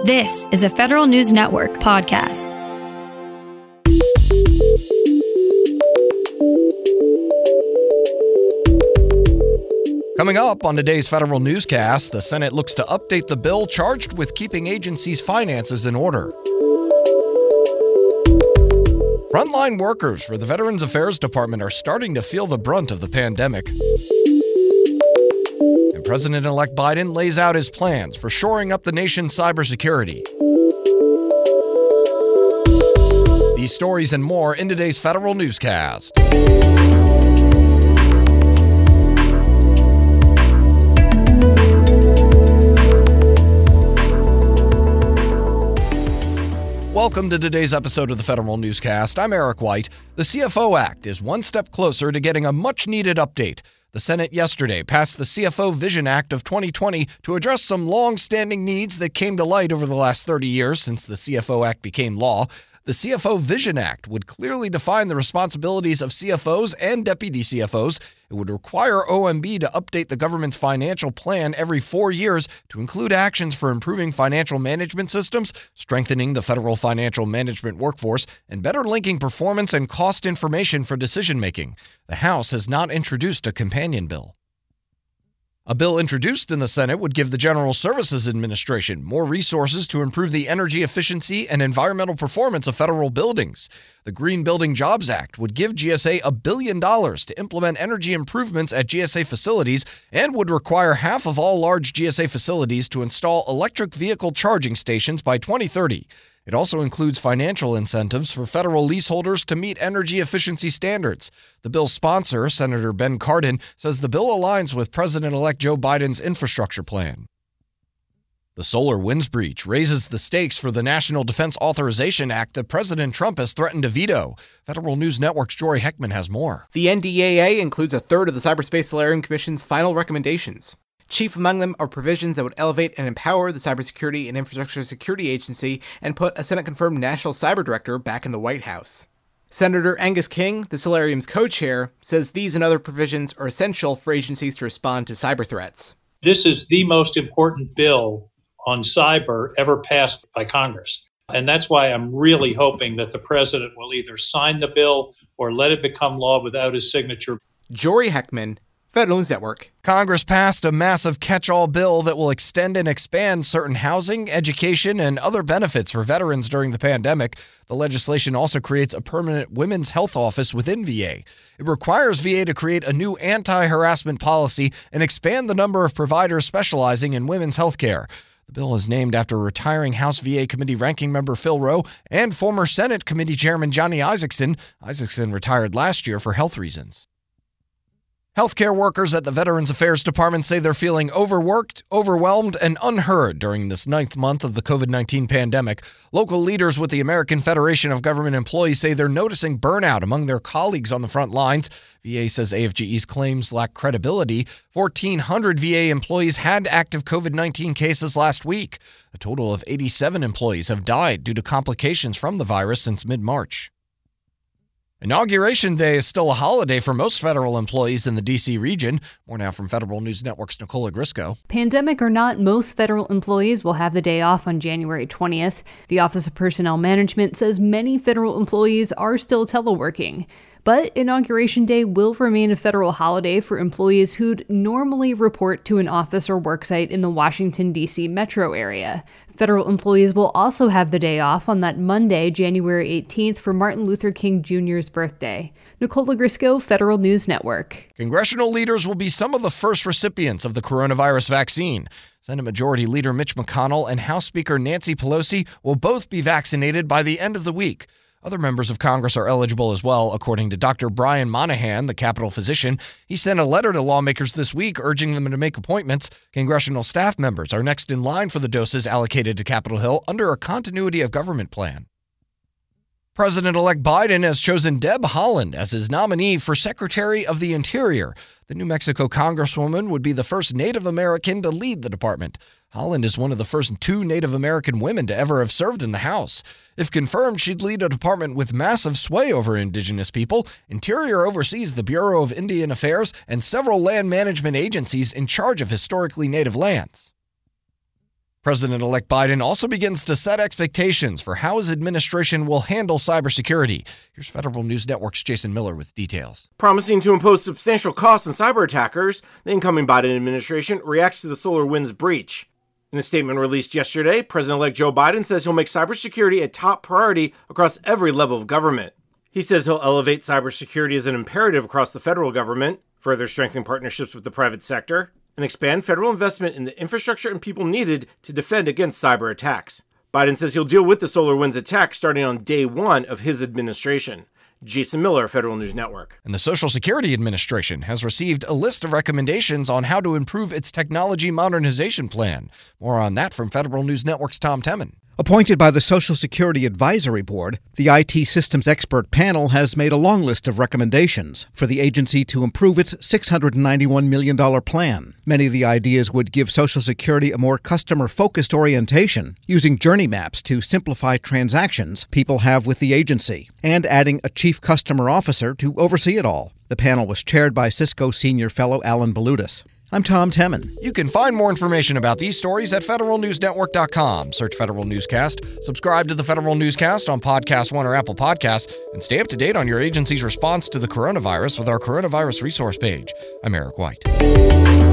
This is a Federal News Network podcast. Coming up on today's Federal Newscast, the Senate looks to update the bill charged with keeping agencies' finances in order. Frontline workers for the Veterans Affairs Department are starting to feel the brunt of the pandemic. And President-elect Biden lays out his plans for shoring up the nation's cybersecurity. These stories and more in today's Federal Newscast. Welcome to today's episode of the Federal Newscast. I'm Eric White. The CFO Act is one step closer to getting a much-needed update. The Senate yesterday passed the CFO Vision Act of 2020 to address some long-standing needs that came to light over the last 30 years since the CFO Act became law. The CFO Vision Act would clearly define the responsibilities of CFOs and deputy CFOs. It would require OMB to update the government's financial plan every 4 years to include actions for improving financial management systems, strengthening the federal financial management workforce, and better linking performance and cost information for decision-making. The House has not introduced a companion bill. A bill introduced in the Senate would give the General Services Administration more resources to improve the energy efficiency and environmental performance of federal buildings. The Green Building Jobs Act would give GSA $1 billion to implement energy improvements at GSA facilities and would require half of all large GSA facilities to install electric vehicle charging stations by 2030. It also includes financial incentives for federal leaseholders to meet energy efficiency standards. The bill's sponsor, Senator Ben Cardin, says the bill aligns with President-elect Joe Biden's infrastructure plan. The SolarWinds breach raises the stakes for the National Defense Authorization Act that President Trump has threatened to veto. Federal News Network's Jory Heckman has more. The NDAA includes a third of the Cyberspace Solarium Commission's final recommendations. Chief among them are provisions that would elevate and empower the Cybersecurity and Infrastructure Security Agency and put a Senate-confirmed National Cyber Director back in the White House. Senator Angus King, the Solarium's co-chair, says these and other provisions are essential for agencies to respond to cyber threats. This is the most important bill on cyber ever passed by Congress. And that's why I'm really hoping that the president will either sign the bill or let it become law without his signature. Jory Heckman, Federal News Network. Congress passed a massive catch-all bill that will extend and expand certain housing, education, and other benefits for veterans during the pandemic. The legislation also creates a permanent women's health office within VA. It requires VA to create a new anti-harassment policy and expand the number of providers specializing in women's health care. The bill is named after retiring House VA Committee Ranking Member Phil Rowe and former Senate Committee Chairman Johnny Isakson. Isakson retired last year for health reasons. Healthcare workers at the Veterans Affairs Department say they're feeling overworked, overwhelmed, and unheard during this 9th month of the COVID-19 pandemic. Local leaders with the American Federation of Government Employees say they're noticing burnout among their colleagues on the front lines. VA says AFGE's claims lack credibility. 1,400 VA employees had active COVID-19 cases last week. A total of 87 employees have died due to complications from the virus since mid-March. Inauguration Day is still a holiday for most federal employees in the D.C. region. More now from Federal News Network's Nicola Grisco. Pandemic or not, most federal employees will have the day off on January 20th. The Office of Personnel Management says many federal employees are still teleworking. But Inauguration Day will remain a federal holiday for employees who'd normally report to an office or worksite in the Washington, D.C. metro area. Federal employees will also have the day off on that Monday, January 18th, for Martin Luther King Jr.'s birthday. Nicola Grisco, Federal News Network. Congressional leaders will be some of the first recipients of the coronavirus vaccine. Senate Majority Leader Mitch McConnell and House Speaker Nancy Pelosi will both be vaccinated by the end of the week. Other members of Congress are eligible as well, according to Dr. Brian Monahan, the Capitol physician. He sent a letter to lawmakers this week urging them to make appointments. Congressional staff members are next in line for the doses allocated to Capitol Hill under a continuity of government plan. President-elect Biden has chosen Deb Haaland as his nominee for Secretary of the Interior. The New Mexico Congresswoman would be the first Native American to lead the department. Haaland is one of the first 2 Native American women to ever have served in the House. If confirmed, she'd lead a department with massive sway over Indigenous people. Interior oversees the Bureau of Indian Affairs and several land management agencies in charge of historically Native lands. President-elect Biden also begins to set expectations for how his administration will handle cybersecurity. Here's Federal News Network's Jason Miller with details. Promising to impose substantial costs on cyber attackers, the incoming Biden administration reacts to the SolarWinds breach. In a statement released yesterday, President-elect Joe Biden says he'll make cybersecurity a top priority across every level of government. He says he'll elevate cybersecurity as an imperative across the federal government, further strengthen partnerships with the private sector, and expand federal investment in the infrastructure and people needed to defend against cyber attacks. Biden says he'll deal with the SolarWinds attack starting on day one of his administration. Jason Miller, Federal News Network. And the Social Security Administration has received a list of recommendations on how to improve its technology modernization plan. More on that from Federal News Network's Tom Temin. Appointed by the Social Security Advisory Board, the IT systems expert panel has made a long list of recommendations for the agency to improve its $691 million plan. Many of the ideas would give Social Security a more customer-focused orientation, using journey maps to simplify transactions people have with the agency, and adding a chief customer officer to oversee it all. The panel was chaired by Cisco senior fellow Alan Balutis. I'm Tom Temin. You can find more information about these stories at federalnewsnetwork.com. Search Federal Newscast, subscribe to the Federal Newscast on Podcast One or Apple Podcasts, and stay up to date on your agency's response to the coronavirus with our coronavirus resource page. I'm Eric White.